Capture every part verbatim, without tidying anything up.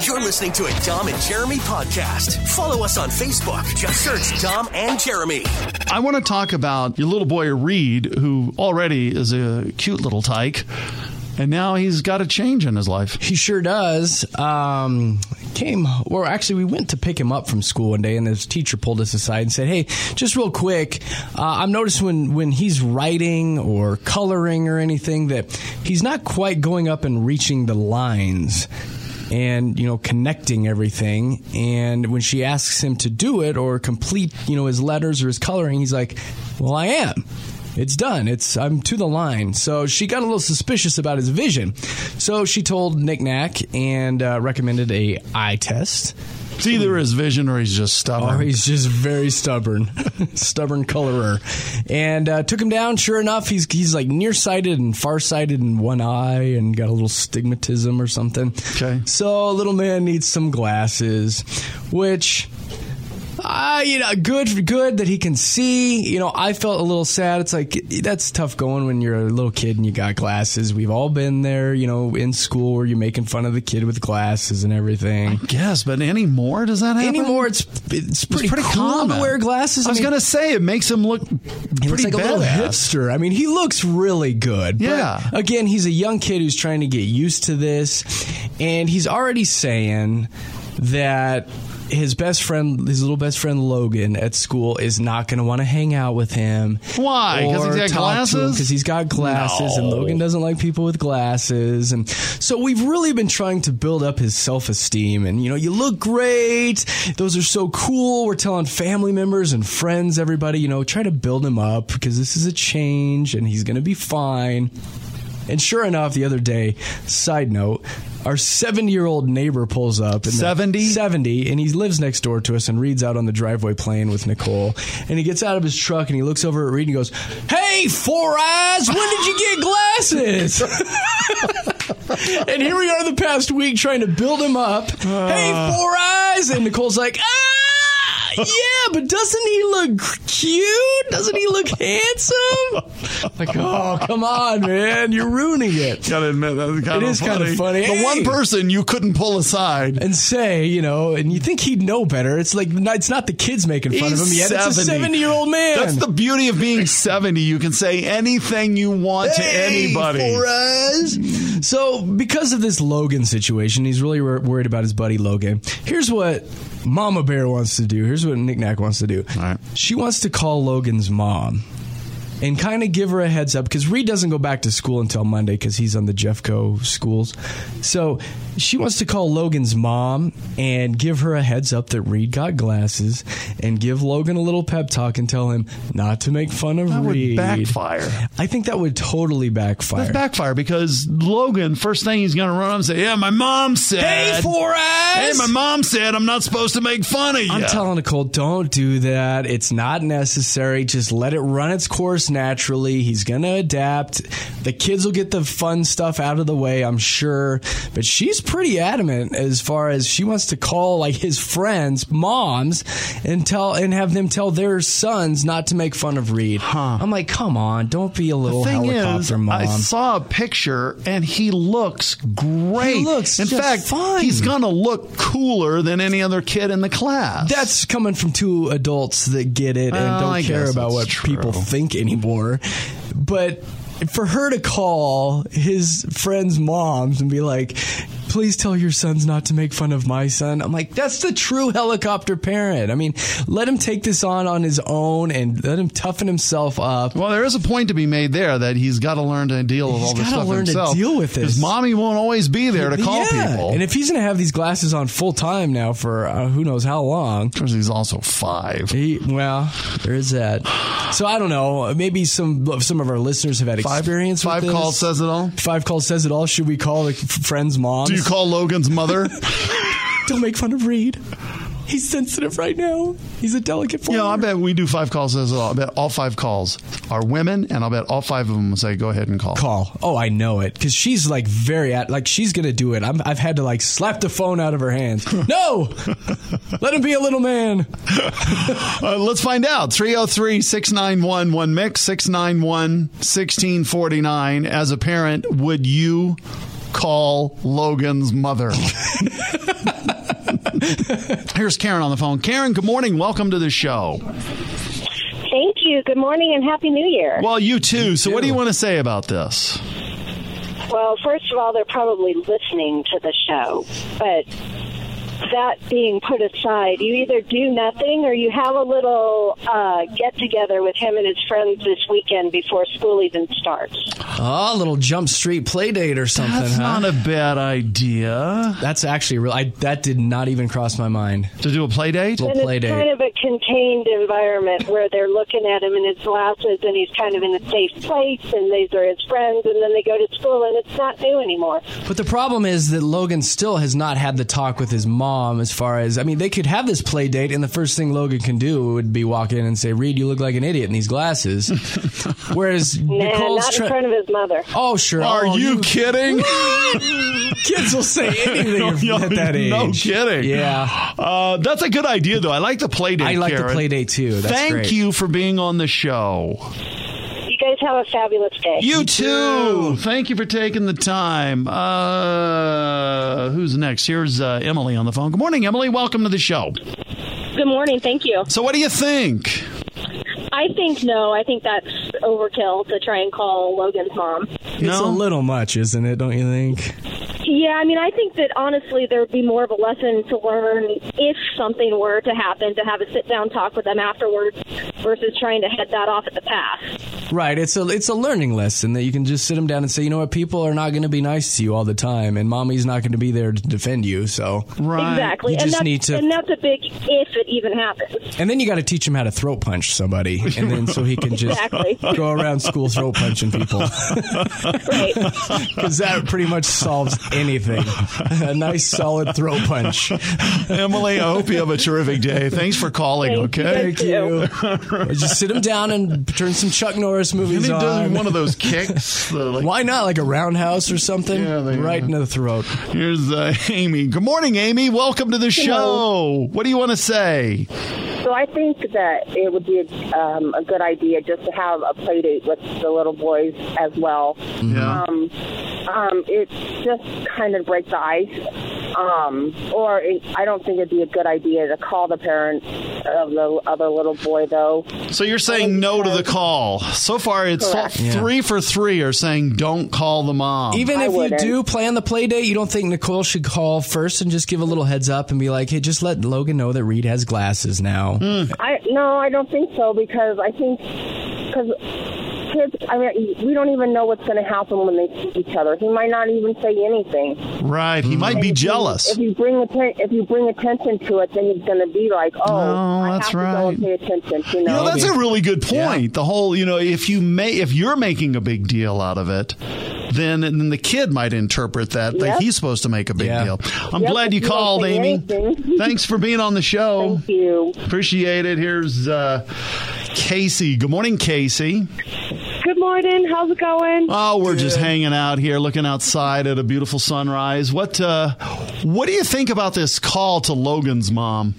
You're listening to a Dom and Jeremy podcast. Follow us on Facebook. Just search Dom and Jeremy. I want to talk about your little boy, Reed, who already is a cute little tyke. And now he's got a change in his life. He sure does. Um, came, well, actually, we went to pick him up from school one day, and his teacher pulled us aside and said, hey, just real quick, uh, I'm noticing when, when he's writing or coloring or anything that he's not quite going up and reaching the lines and, you know, connecting everything. And when she asks him to do it or complete, you know, his letters or his coloring, he's like, well, I am. It's done. It's I'm to the line. So she got a little suspicious about his vision. So she told Nick Nack and uh, recommended a eye test. It's either his vision or he's just stubborn. Or he's just very stubborn. Stubborn colorer. And uh, took him down. Sure enough, he's he's like nearsighted and farsighted in one eye and got a little stigmatism or something. Okay. So little man needs some glasses, which... Uh, you know, good, good that he can see. You know, I felt a little sad. It's like, that's tough going when you're a little kid and you got glasses. We've all been there, you know, in school where you're making fun of the kid with glasses and everything. I guess, but anymore, does that happen? Anymore, it's it's pretty, it's pretty cool common to wear glasses. I was I mean, going to say, it makes him look pretty it's like badass. A little hipster. I mean, he looks really good. Yeah. But again, he's a young kid who's trying to get used to this, and he's already saying that his best friend, his little best friend Logan at school is not going to want to hang out with him. Why? Because he's got glasses? Because he's got glasses, no. And Logan doesn't like people with glasses. And so we've really been trying to build up his self-esteem. And, you know, you look great. Those are so cool. We're telling family members and friends, everybody, you know, try to build him up because this is a change and he's going to be fine. And sure enough, the other day, side note, our seventy-year-old neighbor pulls up. seventy? seventy, and he lives next door to us and Reed's out on the driveway playing with Nicole. And he gets out of his truck and he looks over at Reed and he goes, hey, Four Eyes, when did you get glasses? And here we are the past week trying to build him up. Uh, hey, Four Eyes. And Nicole's like, ah! Yeah, but doesn't he look cute? Doesn't he look handsome? Like, oh, come on, man. You're ruining it. Gotta admit, that's kind it of is funny. kind of funny. The hey. one person you couldn't pull aside. And say, you know, and you think he'd know better. It's like, it's not the kids making fun He's of him yet. seventy. It's a seventy-year-old man. That's the beauty of being seventy. You can say anything you want hey, to anybody. Four Eyes. So, because of this Logan situation, he's really wor- worried about his buddy Logan. Here's what Mama Bear wants to do. Here's what Nick Nack wants to do. All right. She wants to call Logan's mom and kind of give her a heads up because Reed doesn't go back to school until Monday because he's on the Jeffco schools. So she wants to call Logan's mom and give her a heads up that Reed got glasses and give Logan a little pep talk and tell him not to make fun of that Reed. That would backfire. I think that would totally backfire. That's backfire because Logan, first thing he's going to run up and say, yeah, my mom said. Hey, Four Eyes! Hey, my mom said I'm not supposed to make fun of you. I'm telling Nicole, don't do that. It's not necessary. Just let it run its course naturally. He's going to adapt. The kids will get the fun stuff out of the way, I'm sure. But she's pretty adamant as far as she wants to call like his friends, moms, and tell and have them tell their sons not to make fun of Reed. Huh. I'm like, come on, don't be a little the thing helicopter is, mom. I saw a picture and he looks great. He looks in just fact, fine. He's going to look cooler than any other kid in the class. That's coming from two adults that get it and well, don't I care about what true. people think anymore. But for her to call his friends' moms and be like, please tell your sons not to make fun of my son. I'm like, that's the true helicopter parent. I mean, let him take this on on his own and let him toughen himself up. Well, there is a point to be made there that he's got to learn to deal with he's all this stuff learn himself. He's got to learn to deal with this. His mommy won't always be there to call yeah. people. And if he's going to have these glasses on full time now for uh, who knows how long. Of course, he's also five. He, well, there is that. So I don't know. Maybe some some of our listeners have had five, experience five with this. Five calls says it all? Five calls says it all. Should we call the f- friend's moms? Do you call Logan's mother? Don't make fun of Reed. He's sensitive right now. He's a delicate father. Yeah, you know, I bet we do five calls says it all. I bet all five calls are women, and I'll bet all five of them will say, go ahead and call. Call. Oh, I know it. Because she's like very, at, like she's going to do it. I'm, I've had to like slap the phone out of her hands. No! Let him be a little man. uh, let's find out. three oh three, six nine one, one mix, six nine one, one six four nine. As a parent, would you call Logan's mother. Here's Karen on the phone. Karen, good morning. Welcome to the show. Thank you. Good morning and Happy New Year. Well, you too. So what do you want to say about this? Well, first of all, they're probably listening to the show, but that being put aside, you either do nothing or you have a little uh, get-together with him and his friends this weekend before school even starts. Oh, a little Jump Street play date or something, That's huh? not a bad idea. That's actually real. I, that did not even cross my mind. To do a play date? Little And play it's date. kind of a contained environment where they're looking at him in his glasses and he's kind of in a safe place and these are his friends, and then they go to school and it's not new anymore. But the problem is that Logan still has not had the talk with his mom as far as, I mean, they could have this play date and the first thing Logan can do would be walk in and say, Reed, you look like an idiot in these glasses. Whereas Nah, Nicole's not in tra- front of his mother. Oh, sure. Are Oh, you kidding? Kids will say anything at that age. No kidding. Yeah. Uh, that's a good idea, though. I like the play date, I like Karen. the play date, too. That's Thank great. you for being on the show. You guys have a fabulous day. You too. Thank you for taking the time. Uh, who's next? Here's uh, Emily on the phone. Good morning, Emily. Welcome to the show. Good morning. Thank you. So what do you think? I think no. I think that's overkill to try and call Logan's mom. It's No? a little much, isn't it? Don't you think? Yeah, I mean, I think that honestly there would be more of a lesson to learn if something were to happen, to have a sit-down talk with them afterwards versus trying to head that off at the pass. Right. It's a it's a learning lesson that you can just sit them down and say, you know what, people are not going to be nice to you all the time, and mommy's not going to be there to defend you. So Right. Exactly. You and just that's, need to- and that's a big if it even happens. And then you got to teach him how to throat punch somebody, and then so he can just Exactly. go around school throat punching people, Right. because that pretty much solves anything. A nice solid throat punch. Emily, I hope you have a terrific day. Thanks for calling, Thank you. okay? Thank you. Just sit him down and turn some Chuck Norris Can movies he do on. one of those kicks? The, like, Why not, like a roundhouse or something? Yeah, they- right into the throat. Here's uh, Amy. Good morning, Amy. Welcome to the show. What do you want to say? So I think that it would be a, um, a good idea just to have a play date with the little boys as well. Yeah. Um, um, it just kind of breaks the ice. Um, or it, I don't think it'd be a good idea to call the parent of the other little boy, though. So you're saying no to the call. So far, it's Correct. Yeah. three for three are saying don't call the mom. Even I if you wouldn't. do plan the play date, you don't think Nicole should call first and just give a little heads up and be like, hey, just let Logan know that Reed has glasses now. I no, I don't think so, because I think because kids, I mean, we don't even know what's going to happen when they see each other. He might not even say anything. Right. He might be If you- jealous. If you bring atten- if you bring attention to it, then he's going to be like, "Oh, Oh, I that's have to go and right. pay attention." You You know, know, that's a really good point. Yeah. The whole, you know, if you may, if you're making a big deal out of it, then and then the kid might interpret that that Yep. he's supposed to make a big Yeah. deal. I'm Yep, glad you if you don't called, say Amy. anything. Thanks for being on the show. Thank you. Appreciate it. Here's uh, Casey. Good morning, Casey. Good morning. How's it going? Oh, we're just hanging out here, looking outside at a beautiful sunrise. What uh, what do you think about this call to Logan's mom?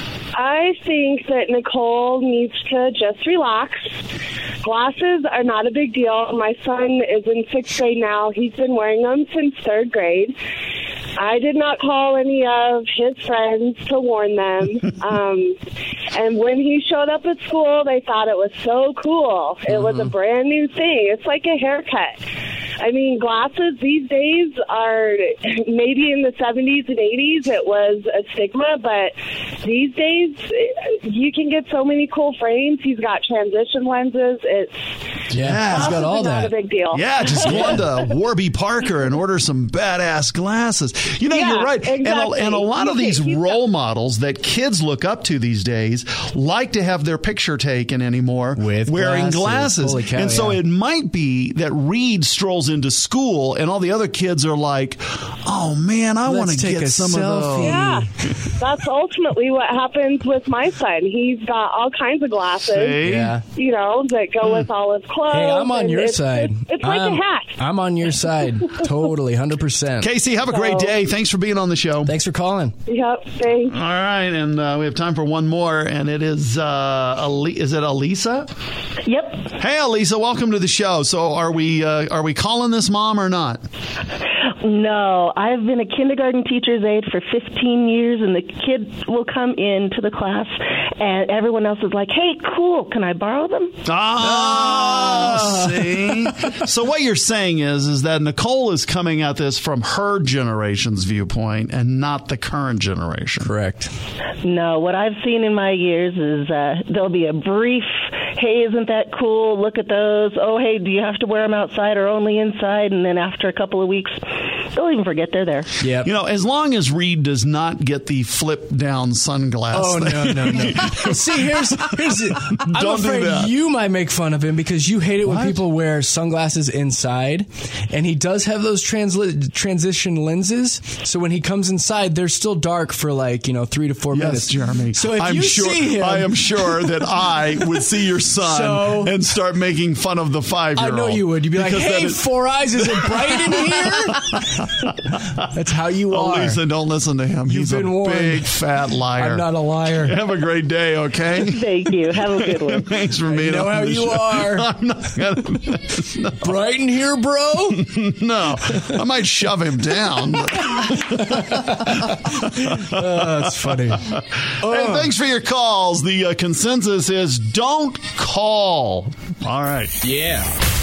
I think that Nicole needs to just relax. Glasses are not a big deal. My son is in sixth grade now. He's been wearing them since third grade. I did not call any of his friends to warn them. um, and when he showed up at school, they thought it was so cool. It was a brand new thing. It's like a haircut. I mean, glasses these days are maybe in the seventies and eighties it was a stigma, but these days you can get so many cool frames. He's got transition lenses. It's Yeah, he's got all not that. a big deal. Yeah, just go on to Warby Parker and order some badass glasses. You know, Yeah, you're right. And, a, exactly. and a lot of You these can- you've role models that kids look up to these days like to have their picture taken anymore With wearing glasses. glasses. Holy cow, and so yeah. it might be that Reed strolls into school and all the other kids are like, oh, man, I want to Let's take get a some of those. selfie. Yeah, that's ultimately what happens with my son. He's got all kinds of glasses, See? Yeah. you know, that go with all his clothes. Hey, I'm on and your it's, side. It's, it's like I'm, a hat. I'm on your side. Totally, one hundred percent. Casey, have a great day. Thanks for being on the show. Thanks for calling. Yep, thanks. All right, and uh, we have time for one more, and it is, uh, Ali- is it Elisa? Yep. Hey, Elisa, welcome to the show. So are we uh, are we calling this mom or not? No, I've been a kindergarten teacher's aide for fifteen years, and the kid will come into the class, and everyone else is like, hey, cool, can I borrow them? Ah, see? So what you're saying is, is that Nicole is coming at this from her generation's viewpoint and not the current generation. Correct. No, what I've seen in my years is uh, there'll be a brief, hey, isn't that cool? Look at those. Oh, hey, do you have to wear them outside or only inside? And then after a couple of weeks, they'll even forget they're there. Yeah. You know, as long as Reed does not get the flip down sunglass. Oh, thing. no, no, no. See, here's, here's it. I'm Don't do afraid that. you might make fun of him because you hate it when What? people wear sunglasses inside. And he does have those transli- transition lenses. So when he comes inside, they're still dark for like, you know, three to four Yes, minutes. Jeremy. So if I'm you sure, see him. I am sure that I would see your son So- and start making fun of the I five-year-old. know you would. You'd be like, Because that hey, is- Four Eyes, is it bright in here? That's how you Oh, are. Lisa, don't listen to him. You've He's been a warned. big fat liar. I'm not a liar. Have a great day, okay? Thank you. Have a good one. Thanks for being know on how the you show. are. I'm not gonna. No, Bright in here, bro? no, I might shove him down. but- Oh, that's funny. Hey, thanks for your calls. The uh, consensus is don't call. All right. Yeah.